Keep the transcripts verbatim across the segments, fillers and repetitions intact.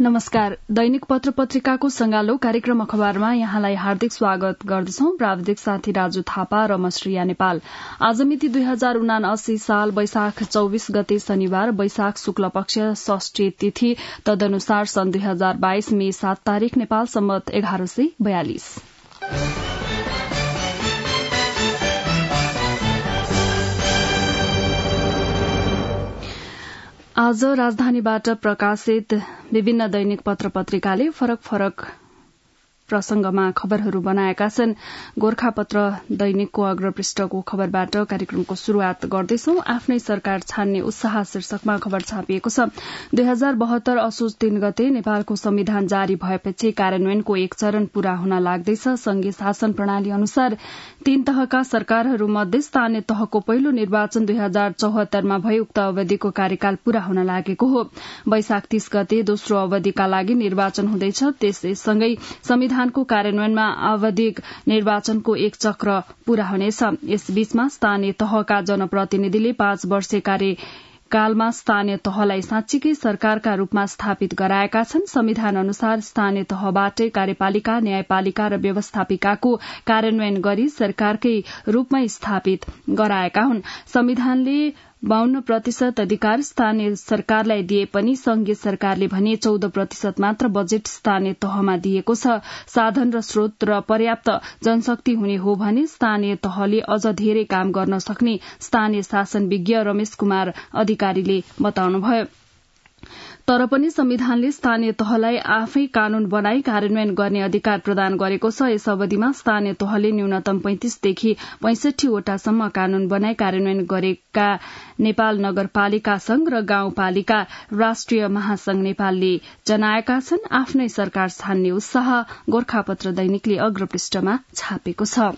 नमस्कार। दैनिक पत्र पत्रिकाको संगालो कार्यक्रम अखबारमा यहाँलाई हार्दिक स्वागत गर्दछौं। प्राविधिक साथी राजु थापा र मश्रिया नेपाल। आज मिति दुई हजार उनासी साल वैशाख चौबीस गते शनिबार, वैशाख शुक्ल पक्ष षष्ठी तिथि, तदनुसार सन् दुई हजार बाइस मे सात तारीक, नेपाल सम्वत एघार सय बयालिस। आज राजधानीबाट प्रकाशित विभिन्न दैनिक पत्र पत्रिकाले फरक फरक प्रसंगमा खबरहरू बनाएका छन्। गोर्खापत्र दैनिकको अग्रपृष्ठको खबरबाट कार्यक्रमको शुरूआत गर्दैछौं। आफ्नै सरकार छान्ने उत्साह शीर्षकमा खबर छापिएको छ। दुई हजार बहत्तर असोज तीन गते नेपालको संविधान जारी भएपछि कार्यान्वयनको एक चरण पूरा हुन लाग्दैछ। संघीय शासन प्रणाली अनुसार तीन तहका सरकारहरू मध्ये स्थानीय तहको पहिलो निर्वाचन दुई हजार चौहत्तरमा भई उक्त अवधिको कार्यकाल पूरा हुन लागेको हो। वैशाख तीस गते दोस्रो अवधिका लागि निर्वाचन हुँदैछ। त्यससँगै संविधानको कार्यान्वयनमा आवधिक निर्वाचनको एक चक्र पूरा हुनेछ। यसबीचमा स्थानीय तहका जनप्रतिनिधिले पाँच वर्षे कार्यकालमा स्थानीय तहलाई साँच्चीकै सरकारका रूपमा स्थापित गराएका छन्। संविधान अनुसार स्थानीय तहबाटै कार्यपालिका, न्यायपालिका र व्यवस्थापिकाको कार्यान्वयन गरी सरकारकै रूपमा स्थापित गराएका हुन्। संविधानले बाहन्न प्रतिशत अधिकार स्थानीय सरकारलाई दिए पनि संघीय सरकारले भने चौध प्रतिशत मात्र बजेट स्थानीय तहमा दिएको छ। साधन र स्रोत र पर्याप्त जनशक्ति हुने हो भने स्थानीय तहले अझ धेरै काम गर्न सक्ने स्थानीय शासन विज्ञ रमेश कुमार अधिकारीले बताउनुभयो। तर पनि संविधानले स्थानीय तहलाई आफै कानून बनाई कार्यान्वयन गर्ने अधिकार प्रदान गरेको छ। यस अवधिमा स्थानीय तहले न्यूनतम पैंतिसदेखि पैंसठी वटासम्म कानून बनाई कार्यान्वयन गरेका नेपाल नगरपालिका संघ र गाउँपालिका राष्ट्रिय महासंघ नेपालले जनाएका छन्। आफ्नै सरकार छान्ने उत्साह गोर्खापत्र दैनिकले अग्रपृष्ठमा छापेको छ।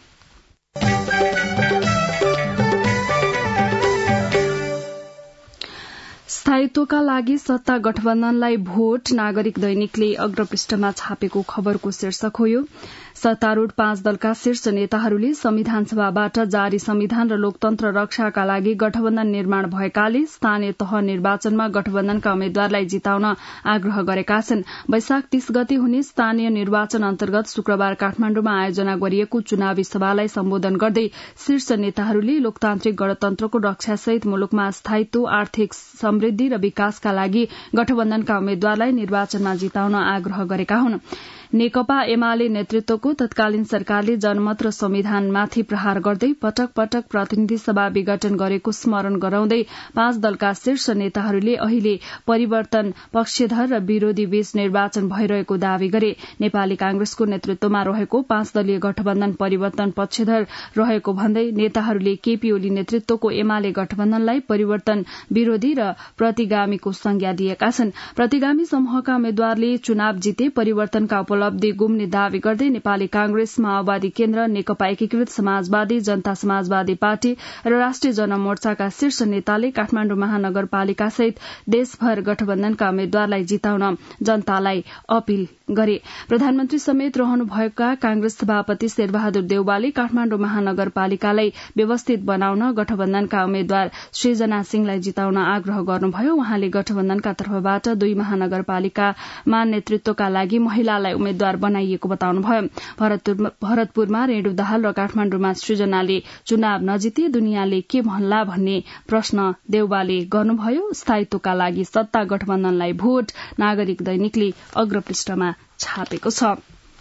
स्थायित्वका लागि सत्ता गठबन्धनलाई भोट, नागरिक दैनिकले अग्रपृष्ठमा छापेको खबरको शीर्षक हो। यो सत्तारूढ़ पाँच दलका शीर्ष नेताहरूले संविधान सभाबाट जारी संविधान र लोकतन्त्र रक्षाका लागि गठबन्धन निर्माण भएकाले स्थानीय तह निर्वाचनमा गठबन्धनका उम्मेद्वारलाई जिताउन आग्रह गरेका छन्। वैशाख तीस गते हुने स्थानीय निर्वाचन अन्तर्गत शुक्रबार काठमाण्डुमा आयोजना गरिएको चुनावी सभालाई सम्बोधन गर्दै शीर्ष नेताहरूले लोकतान्त्रिक गणतन्त्रको रक्षासहित मुलुकमा स्थायित्व, आर्थिक समृद्धि र विकासका लागि गठबन्धनका उम्मेद्वारलाई निर्वाचनमा जिताउन आग्रह गरेका हुन्। नेकपा एमाले नेतृत्वको तत्कालीन सरकारले जनमत र संविधानमाथि प्रहार गर्दै पटक पटक प्रतिनिधि सभा विघटन गरेको स्मरण गराउँदै पाँच दलका शीर्ष नेताहरूले अहिले परिवर्तन पक्षधर र विरोधी बीच निर्वाचन भइरहेको दावी गरे। नेपाली कांग्रेसको नेतृत्वमा रहेको पाँच दलीय गठबन्धन परिवर्तन पक्षधर रहेको भन्दै नेताहरूले केपी ओली नेतृत्वको एमाले गठबन्धनलाई परिवर्तन विरोधी र प्रतिगामीको संज्ञा दिएका छन्। प्रतिगामी समूहका उम्मेद्वारले चुनाव जिते परिवर्तनका उपलब्धि गुम्ने दावी गर्दै नेपाली कांग्रेस, माओवादी केन्द्र, नेकपा एकीकृत समाजवादी, जनता समाजवादी पार्टी र राष्ट्रिय जनमोर्चाका शीर्ष नेताले काठमाण्डु महानगरपालिका सहित देशभर गठबन्धनका उम्मेद्वारलाई जिताउन जनतालाई अपील गरे। प्रधानमन्त्री समेत रहनुभएका कांग्रेस सभापति शेरबहादुर देउवाले काठमाण्डु महानगरपालिकालाई व्यवस्थित बनाउन गठबन्धनका उम्मेद्वार सृजना सिंहलाई जिताउन आग्रह गर्नुभयो। उहाँले गठबन्धनका तर्फबाट दुई महानगरपालिकामा नेतृत्वका लागि महिलालाई उम्मेद्वार बनाइएको बताउनुभयो। भरतपुरमा रेणु दाहाल र काठमाण्डुमा सृजनाले चुनाव नजिते दुनियाँले के भन्ला भन्ने प्रश्न देउवाले गर्नुभयो। स्थायित्वका लागि सत्ता गठबन्धनलाई भोट, नागरिक दैनिकले अग्रपृष्ठमा छापेको छ।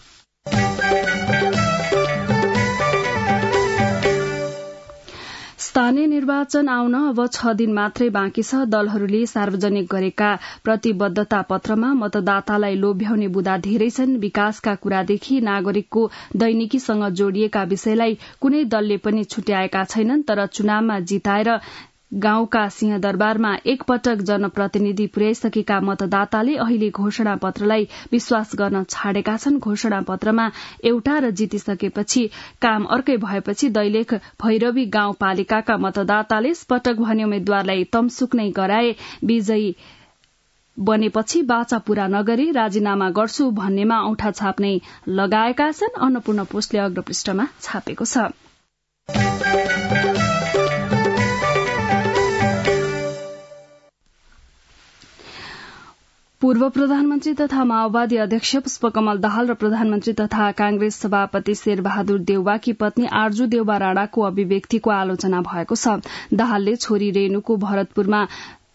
स्थानीय निर्वाचन आउन अब छ दिन मात्रै बाँकी छ। दलहरूले सार्वजनिक गरेका प्रतिबद्धता पत्रमा मतदातालाई लोभ्याउने बुँदा धेरै छन्। विकासका कुरादेखि नागरिकको दैनिकीसँग जोडिएका विषयलाई कुनै दलले पनि छुट्याएका छैनन्। तर चुनावमा जिताएर गाउँका सिंहदरबारमा एकपटक जनप्रतिनिधि पुर्याइसकेका मतदाताले अहिले घोषणा पत्रलाई विश्वास गर्न छाडेका छन्। घोषणा पत्रमा एउटा र जितिसकेपछि काम अर्कै भएपछि दैलेख भैरवी गाउँपालिकाका मतदाताले पटक भने उम्मेद्वारलाई तमसुक नै गराए, विजयी बनेपछि बाचा पूरा नगरी राजीनामा गर्छु भन्नेमा औंठा छाप्नै लगाएका छन्। अन्नपूर्ण पोस्टले अग्रपृष्ठमा छापेको छ। पूर्व प्रधानमन्त्री तथा माओवादी अध्यक्ष पुष्पकमल दाहाल र प्रधानमन्त्री तथा कांग्रेस सभापति शेरबहादुर देउवाकी पत्नी आर्जु देउवा राणाको अभिव्यक्तिको आलोचना भएको छ। दाहालले छोरी रेणुको भरतपुरमा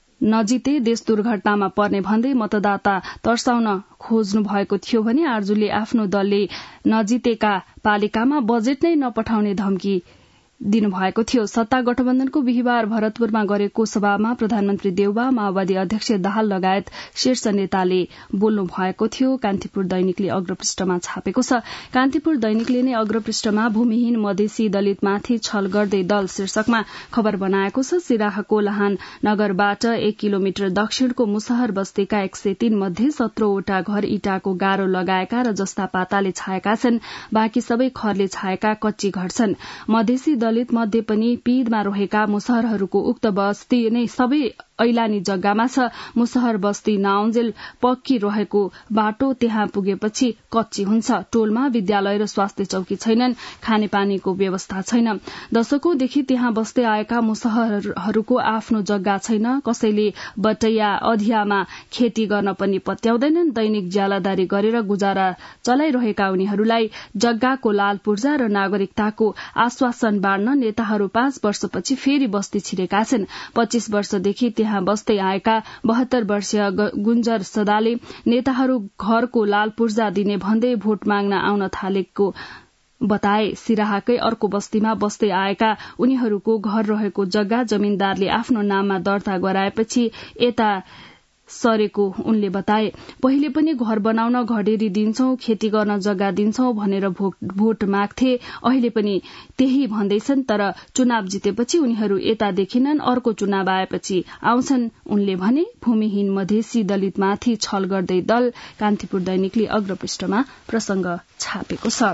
नजिते देश दुर्घटनामा पर्ने भन्दै मतदाता तर्साउन खोज्नु भएको थियो भने आर्जुले आफ्नो दलले नजितेका पालिकामा बजेट नै नपठाउने धम्की दिनुभएको थियो। सत्ता गठबन्धनको बिहिबार भरतपुरमा गरेको सभामा प्रधानमन्त्री देउवा, माओवादी अध्यक्ष दाहाल लगायत शीर्ष नेताले बोल्नु भएको थियो। कान्तिपुर दैनिकले अग्रपृष्ठमा छापेको छ। कान्तिपुर दैनिकले नै अग्रपृष्ठमा भूमिहीन मधेसी दलितमाथि छल गर्दै दल शीर्षकमा खबर बनाएको छ। सिराहाको लाहान नगरबाट एक किलोमिटर दक्षिणको मुसहर बस्तीका एक सय तीन मध्ये सत्रहवटा घर इँटाको गारो लगाएका र जस्ता पाताले छाएका छन्। बाँकी सबै खरले छाएका कच्ची घर छन्। मधेसी दलित मध्ये पनि पीड़मा रहेका मुसहरहरूको उक्त बस्ती नै सबै ऐलानी जग्गामा छ। मुसहर बस्ती नाउन्जेल पक्की रहेको बाटो त्यहाँ पुगेपछि कच्ची हुन्छ। टोलमा विद्यालय र स्वास्थ्य चौकी छैनन्। खानेपानीको व्यवस्था छैन। दशकौंदेखि त्यहाँ बस्दै आएका मुसहरहरूको आफ्नो जग्गा छैन। कसैले बटैया अधियामा खेती गर्न पनि पत्याउँदैनन्। दैनिक ज्यालादारी गरेर गुजारा चलाइरहेका उनीहरूलाई जग्गाको लाल पूर्जा र नागरिकताको आश्वासन बाँड्न नेताहरू पाँच वर्षपछि फेरि बस्ती छिरेका छन्। पच्चीस वर्षदेखि त्यहाँ बस्दै आएका बहत्तर वर्षीय गुन्जर सदाले नेताहरू घरको लाल पूर्जा दिने भन्दै भोट माग्न आउन थालेको बताए। सिराहाकै अर्को बस्तीमा बस्दै आएका उनीहरूको घर रहेको जग्गा जमीनदारले आफ्नो नाममा दर्ता गराएपछि यता सरेको उनले बताए। पहिले पनि घर बनाउन घडेरी दिन्छौं, खेती गर्न जग्गा दिन्छौं भनेर भोट माग्थे। अहिले पनि त्यही भन्दैछन्, तर चुनाव जितेपछि उनीहरू यता देखिनन्, अर्को चुनाव आएपछि आउँछन् उनले भने। भूमिहीन मधेसी दलितमाथि छल गर्दै दल, कान्तिपुर दैनिकले अग्रपृष्ठमा प्रसंग छापेको छ।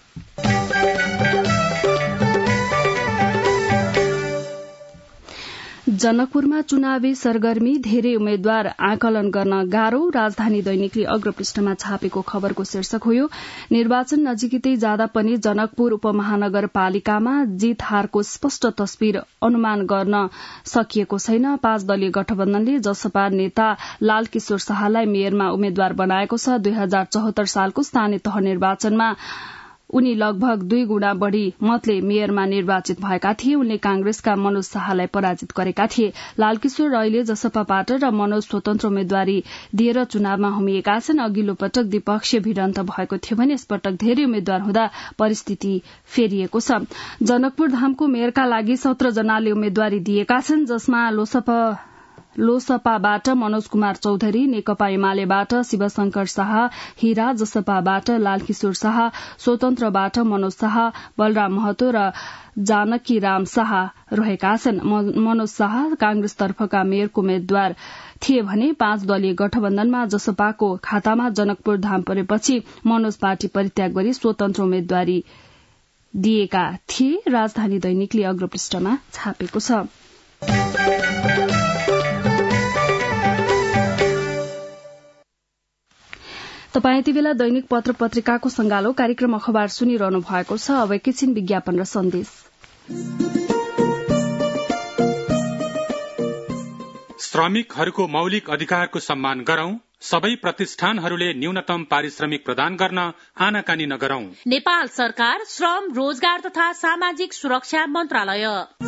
जनकपुरमा चुनावी सरगर्मी, धेरै उम्मेद्वार आकलन गर्न गाह्रो। राजधानी दैनिकले अग्रपृष्ठमा छापेको खबरको शीर्षक हो। निर्वाचन नजिकै जाँदा पनि जनकपुर उपमहानगरपालिकामा जीत हारको स्पष्ट तस्विर अनुमान गर्न सकिएको छैन। पाँच दलीय गठबन्धनले जसपा नेता लालकिशोर शाहलाई मेयरमा उम्मेद्वार बनाएको छ। दुई हजार चौहत्तर सालको स्थानीय तह निर्वाचनमा उनी लगभग दुई गुणा बढ़ी मतले मेयरमा निर्वाचित भएका थिए। उनले कांग्रेसका मनोज शाहलाई पराजित गरेका थिए। लालकिशोर अहिले जसपाबाट र मनोज स्वतन्त्र उम्मेद्वारी दिएर चुनावमा हुमिएका छन्। अघिल्लो पटक द्विपक्षीय भिडन्त भएको थियो भने यसपटक धेरै उम्मेद्वार हुँदा परिस्थिति फेरिएको छ। जनकपुर धामको मेयरका लागि सत्र जनाले उम्मेद्वारी दिएका छन्, जसमा लोसपा लोसपाबाट मनोज कुमार चौधरी, नेकपा एमालेबाट शिवशंकर शाह, हीरा जसपाबाट लालकिशोर शाह, स्वतन्त्रबाट मनोज शाह, बलराम महतो र जानकी राम शाह रहेका छन्। मनोज शाह कांग्रेसतर्फका मेयरको उम्मेद्वार थिए भने पाँच दलीय गठबन्धनमा जसपाको खातामा जनकपुर धाम परेपछि मनोज पार्टी परित्याग गरी स्वतन्त्र उम्मेद्वारी दिएका थिए। राजधानी दैनिकले अग्रपृष्ठमा छापेको छ। तपाईँ यति बेला दैनिक पत्र पत्रिकाको संगालो कार्यक्रम अखबार सुनिरहनु भएको छ। अब एकैछिन विज्ञापन र सन्देश। श्रमिकहरूको मौलिक अधिकारको सम्मान गरौं। सबै प्रतिष्ठानहरूले न्यूनतम पारिश्रमिक प्रदान गर्न आनाकानी नगरौं। नेपाल सरकार, श्रम, रोजगार तथा सामाजिक सुरक्षा मन्त्रालय।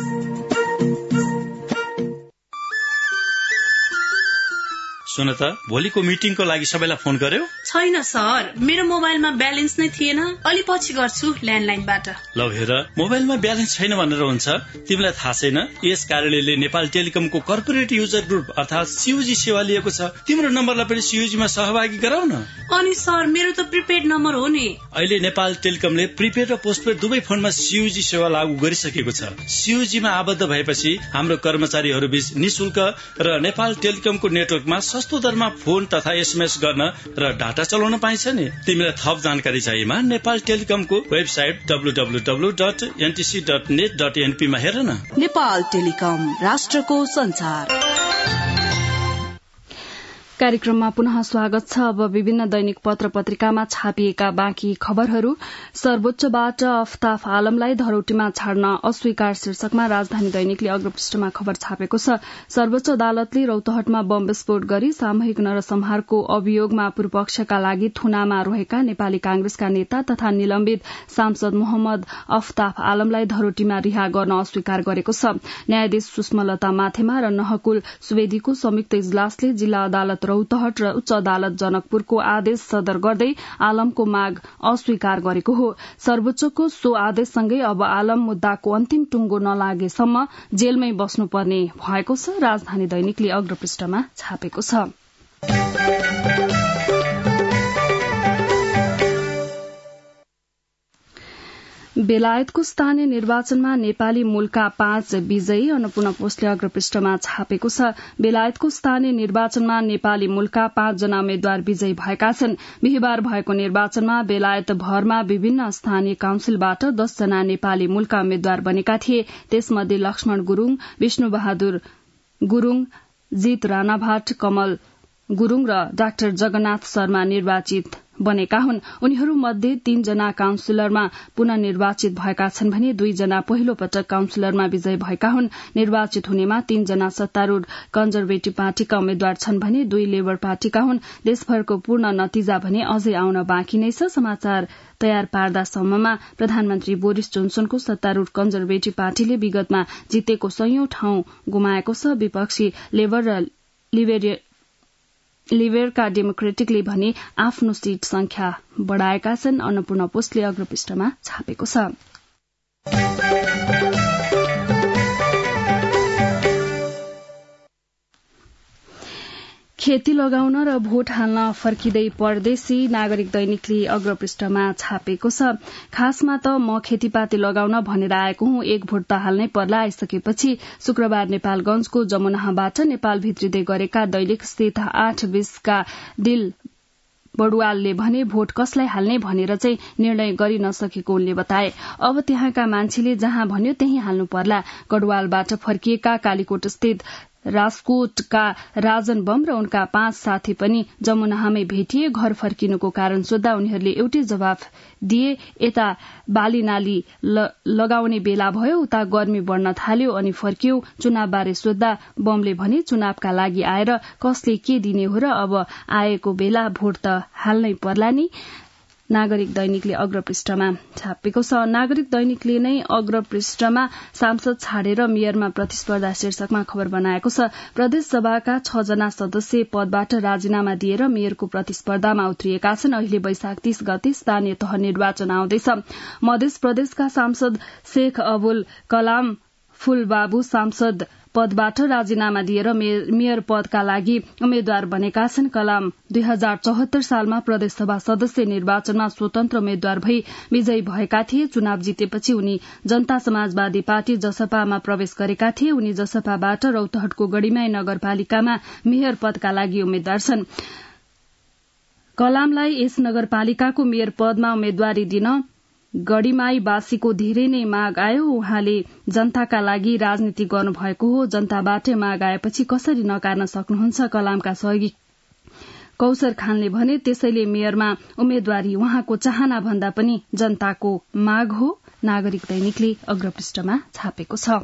सुन त, भोलिको मिटिङको लागि सबैलाई फोन गर्यो? छैन सर, मेरो मोबाइलमा ब्यालेन्स नै थिएन। अलि पछि गर्छु ल्यान्डलाइनबाट। ल हेर, मोबाइलमा ब्यालेन्स छैन भनेर हुन्छ? तिमीलाई थाहा छैन यस कार्यालयले नेपाल टेलिकमको कर्पोरेट युजर ग्रुप अर्थात सीयूजी सेवा लिएको छ। तिम्रो नम्बरलाई पनि सीयूजीमा सहभागी गराउ न। अनि सर, मेरो त प्रिपेड नम्बर हो नि। अहिले नेपाल टेलिकमले प्रिपेड र पोस्टपेड दुवै फोनमा सीयूजी सेवा लागू गरिसकेको छ। सीयूजीमा आबद्ध भएपछि हाम्रो कर्मचारीहरू बीच निशुल्क र नेपाल टेलिकमको नेटवर्कमा सस्तो दरमा फोन तथा एसएमएस गर्न र डाटा चलाउन पाइन्छ नि। तिमीलाई थप जानकारी चाहिएमा नेपाल टेलिकमको website W W W dot NTC dot net dot NP मा हेर न। नेपाल टेलिकम, राष्ट्रको संचार। कार्यक्रममा पुनः स्वागत छ। अब विभिन्न दैनिक पत्र पत्रिकामा छापिएका बाँकी खबरहरू। सर्वोच्चबाट अफ्ताफ आलमलाई धरोटीमा छाड्न अस्वीकार शीर्षकमा राजधानी दैनिकले अग्रपृष्ठमा खबर छापेको छ। सर्वोच्च अदालतले रौतहटमा बम विस्फोट गरी सामूहिक नरसंहारको अभियोगमा पूर्वपक्षका लागि थुनामा रहेका नेपाली कांग्रेसका नेता तथा निलम्बित सांसद मोहम्मद अफ्ताफ आलमलाई धरोटीमा रिहा गर्न अस्वीकार गरेको छ। न्यायाधीश सुषमलता माथेमा र नहकुल सुवेदीको संयुक्त इजलासले जिल्ला अदालत रौतहट र उच्च अदालत जनकपुरको आदेश सदर गर्दै आलमको माग अस्वीकार गरेको हो। सर्वोच्चको सो आदेशसँगै अब आलम मुद्दाको अन्तिम टुंगो नलागेसम्म जेलमै बस्नुपर्ने भएको छ। राजधानी दैनिकले अग्रपृष्ठमा छापेको छ। बेलायतको स्थानीय निर्वाचनमा नेपाली मूलका पाँच विजयी अन्नपूर्ण पोस्टले अग्रपृष्ठमा छापेको छ। बेलायतको स्थानीय निर्वाचनमा नेपाली मूलका पाँचजना उम्मेद्वार विजयी भएका छन्। बिहिबार भएको निर्वाचनमा बेलायत भरमा विभिन्न स्थानीय काउन्सिलबाट दसजना नेपाली मूलका उम्मेद्वार बनेका थिए। त्यसमध्ये लक्ष्मण गुरूङ, विष्णु बहादुर गुरूङ, जीत राणाभाट, कमल गुरूङ र डाक्टर जगन्नाथ शर्मा निर्वाचित बनेका हुन्। उनीहरू मध्ये तीनजना काउन्सिलरमा पुनः निर्वाचित भएका छन् भने दुईजना पहिलो पटक काउन्सिलरमा विजयी भएका हुन्। निर्वाचित हुनेमा तीनजना सत्तारूढ़ कन्जर्भेटिभ पार्टीका उम्मेद्वार छन् भने दुई लेबर पार्टीका हुन्। देशभरको पूर्ण नतिजा भने अझै आउन बाँकी नै छ। समाचार तयार पार्दासम्ममा प्रधानमन्त्री बोरिस जोन्सनको सत्तारूढ़ कन्जर्भेटिभ पार्टीले विगतमा जितेको सयौं ठाउँ गुमाएको छ। विपक्षी लेबर र लिबेरियन लिबरका डेमोक्रेटिकले भने आफ्नो सीट संख्या बढ़ाएका छन्। अन्नपूर्ण पोस्टले अग्रपृष्ठमा छापेको छ। खेती लगाउन र भोट हाल्न फर्किँदै परदेशी नागरिक दैनिकले अग्रपृष्ठमा छापेको छ। खासमा त म खेतीपाती लगाउन भनेर आएको हुँ, एक भोट त हाल्नै पर्ला आइसकेपछि शुक्रबार नेपालगंजको जमुनाबाट नेपाल भित्रिँदै गरेका दैलेख स्थित आठ बीसका दिल बडुवालले भने भोट कसलाई हाल्ने भनेर चाहिँ निर्णय गरि नसकेको उनले बताए। अब त्यहाँका मान्छेले जहाँ भन्यो त्यही हाल्नु पर्ला। गढवालबाट फर्किएका कालीकोट स्थित राजकोटका राजन बम र उनका पाँच साथी पनि जमुनाहामै भेटिए। घर फर्किनुको कारण सोद्धा उनीहरूले एउटै जवाफ दिए, यता बाली नाली लगाउने बेला भयो, उता गर्मी बढ़न थाल्यो अनि फर्कियो। चुनावबारे सोद्धा बमले भने चुनावका लागि आएर कसले के दिने हो र अब आएको बेला भोट त हाल्नै पर्ला नि। नागरिक दैनिकले अग्रपृष्ठमा छापेको छ। नागरिक दैनिकले नै अग्रपृष्ठमा सांसद छाडेर मेयरमा प्रतिस्पर्धा शीर्षकमा खबर बनाएको छ। प्रदेश सभाका छ जना सदस्य पदबाट राजीनामा दिएर मेयरको प्रतिस्पर्धामा उत्रिएका छन्। अहिले वैशाख तीस गते स्थानीय तह निर्वाचन आउँदैछ। मध्य प्रदेशका सांसद शेख अबुल कलाम फूलबाबु सांसद पदबाट राजीनामा दिएर मेयर पदका लागि उम्मेद्वार बनेका छन्। कलाम दुई हजार चौहत्तर सालमा प्रदेशसभा सदस्य निर्वाचनमा स्वतन्त्र उम्मेद्वार भई विजयी भएका थिए। चुनाव जितेपछि उनी जनता समाजवादी पार्टी जसपामा प्रवेश गरेका थिए। उनी जसपाबाट रौतहटको गढीमाई नगरपालिकामा मेयर पदका लागि उम्मेद्वार छन्। कलामलाई यस नगरपालिकाको मेयर पदमा उम्मेद्वारी दिन गढीमाईवासीको धेरै नै माग आयो। उहाँले जनताका लागि राजनीति गर्नुभएको हो, जनताबाटै माग आएपछि कसरी नकार्न सक्नुहुन्छ। कलामका सहयोगी कौशर खानले भने त्यसैले मेयरमा उम्मेद्वारी उहाँको चाहना भन्दा पनि जनताको माग हो। नागरिक दैनिकले अग्रपृष्ठमा छापेको छ।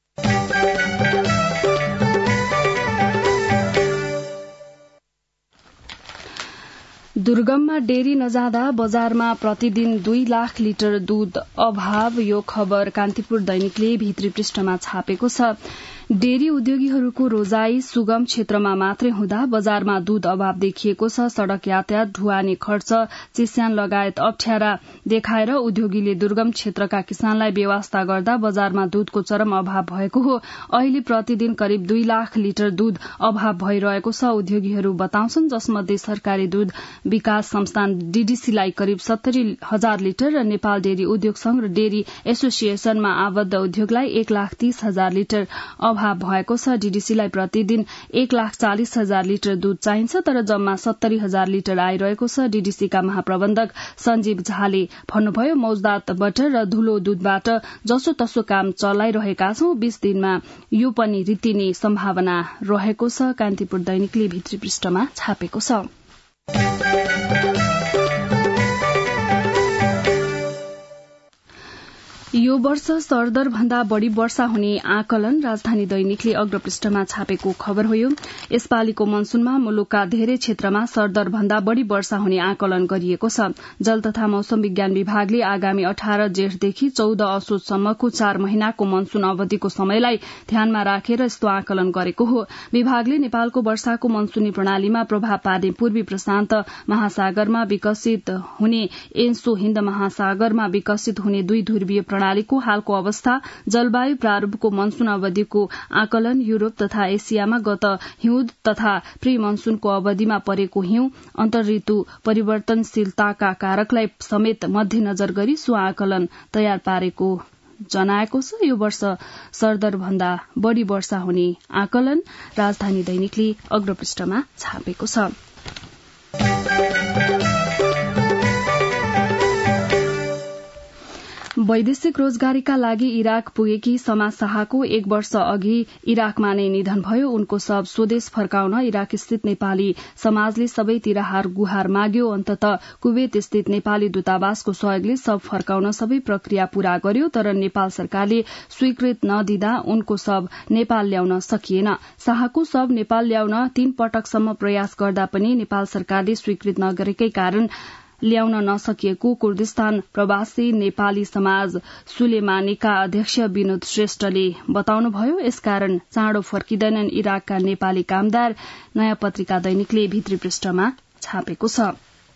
दुर्गममा डेरी नजाँदा बजारमा प्रतिदिन दुई लाख लिटर दूध अभाव। यो खबर कान्तिपुर दैनिकले भित्री पृष्ठमा छापेको छ। डेरी उद्योगीहरूको रोजाई सुगम क्षेत्रमा मात्रै हुँदा बजारमा दूध अभाव देखिएको छ। सड़क यातायात, ढुवानी खर्च, चिस्यान लगायत अप्ठ्यारा देखाएर उद्योगीले दुर्गम क्षेत्रका किसानलाई बेवास्ता गर्दा बजारमा दूधको चरम अभाव भएको हो। अहिले प्रतिदिन करिब दुई लाख लिटर दूध अभाव भइरहेको छ उद्योगीहरू बताउँछन्। जसमध्ये सरकारी दूध विकास संस्थान डीडीसीलाई करिब सत्तरी हजार लिटर र नेपाल डेरी उद्योग संघ र डेरी एसोसिएशनमा आबद्ध उद्योगलाई एक लाख तीस हजार लिटर अभाव भएको छ। डीडीसीलाई प्रतिदिन एक लाख चालिस हजार लिटर दूध चाहिन्छ, तर जम्मा सत्तरी हजार लिटर आइरहेको छ। डीडीसीका महाप्रबन्धक सञ्जीव झाले भन्नुभयो, मौजदात बटर र धुलो दूधबाट जसो तसो काम चलाइरहेका छौं। बीस दिनमा यो पनि रित्तिने सम्भावना रहेको छ। कान्तिपुर दैनिकले भित्री पृष्ठमा छापेको छ। यो वर्ष सरदर भन्दा बढ़ी वर्षा हुने आकलन राजधानी दैनिकले अग्रपृष्ठमा छापेको खबर हो। यसपालिको मनसूनमा मुलुकका धेरै क्षेत्रमा सरदर भन्दा बढ़ी वर्षा हुने आकलन गरिएको छ। जल तथा मौसम विज्ञान विभागले आगामी अठार जेठदेखि चौध असोजसम्मको चार महिनाको मनसून अवधिको समयलाई ध्यानमा राखेर यस्तो आकलन गरेको हो। विभागले नेपालको वर्षाको मनसूनी प्रणालीमा प्रभाव पार्ने पूर्वी प्रशान्त महासागरमा विकसित हुने एन्सो हिन्द महासागरमा विकसित हुने दुई ध्रुवीय प्रणालीको हालको अवस्था, जलवायु प्रारूपको मनसून अवधिको आकलन, यूरोप तथा एसियामा गत हिउँद तथा प्री मनसूनको अवधिमा परेको हिउँ, अन्तर्ऋतु परिवर्तनशीलताका कारकलाई समेत मध्यनजर गरी सो आकलन तयार पारेको जनाएको छ। यो वर्ष सरदर भन्दा बढ़ी वर्षा हुने आकलन राजधानी दैनिकले अग्रपृष्ठमा छापेको छ। वैदेशिक रोजगारीका लागि इराक पुगेकी समाज शाहको एक वर्ष अघि इराकमा नै निधन भयो। उनको शव स्वदेश फर्काउन इराक स्थित नेपाली समाजले सबैतिर हार गुहार माग्यो। अन्ततः कुवेत स्थित नेपाली दूतावासको सहयोगले शव फर्काउन सबै प्रक्रिया पूरा गर्यो, तर नेपाल सरकारले स्वीकृत नदिँदा उनको शव नेपाल ल्याउन सकिएन। शाहको शव नेपाल ल्याउन तीन पटकसम्म प्रयास गर्दा पनि नेपाल सरकारले स्वीकृत नगरेकै कारण ल्याउन नसकिएको कुर्दिस्तान प्रवासी नेपाली समाज सुलेमानीका अध्यक्ष विनोद श्रेष्ठले बताउनुभयो। यसकारण चाँडो फर्किँदैनन् इराकका नेपाली कामदार, नयाँ पत्रिका दैनिकले भित्री पृष्ठमा छापेको छ।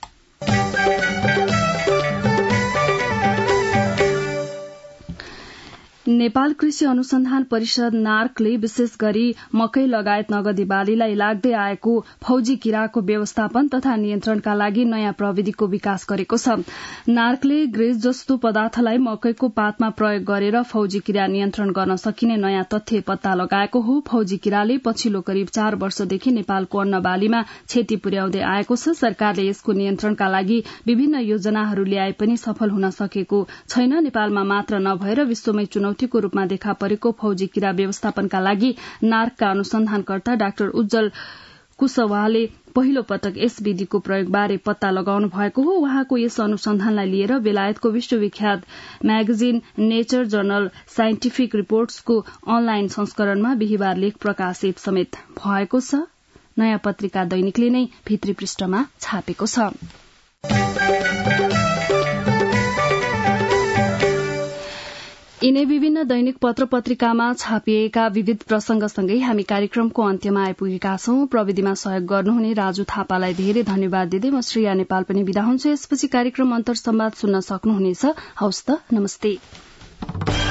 नेपाल कृषि अनुसन्धान परिषद नार्कले विशेष गरी मकै लगायत नगदी बालीलाई लाग्दै आएको फौजी किराको व्यवस्थापन तथा नियन्त्रणका लागि नयाँ प्रविधिको विकास गरेको छ। नार्कले ग्रेज जस्तो पदार्थलाई मकैको पातमा प्रयोग गरेर फौजी किरा नियन्त्रण गर्न सकिने नयाँ तथ्य पत्ता लगाएको हो। फौजी किराले पछिल्लो करिब चार वर्षदेखि नेपालको अन्न बालीमा क्षति पुर्याउँदै आएको छ। सरकारले यसको नियन्त्रणका लागि विभिन्न योजनाहरू ल्याए पनि सफल हुन सकेको छैन। नेपालमा मात्र नभएर विश्वमै चुनौती को रूपमा देखा परेको फौजी किरा व्यवस्थापनका लागि नार्कका अनुसन्धानकर्ता डाक्टर उज्जवल कुशवाहले पहिलो पटक यस विधिको प्रयोगबारे पत्ता लगाउनु भएको हो। उहाँको यस अनुसन्धानलाई लिएर बेलायतको विश्वविख्यात म्यागजिन नेचर जर्नल साइन्टिफिक रिपोर्ट्सको अनलाइन संस्करणमा बिहिबार लेख प्रकाशित समेत भएको छ। नयाँ पत्रिका दैनिकले नै भित्री पृष्ठमा छापेको छ। यिनै विभिन्न दैनिक पत्र पत्रिकामा छापिएका विविध प्रसंगसँगै हामी कार्यक्रमको अन्त्यमा आइपुगेका छौं। प्रविधिमा सहयोग गर्नुहुने राजु थापालाई धेरै धन्यवाद दिँदै म श्रेया नेपाल पनि बिदा हुन्छु। यसपछि कार्यक्रम अन्तर संवाद सुन्न सक्नुहुनेछ। हवस् त, नमस्ते।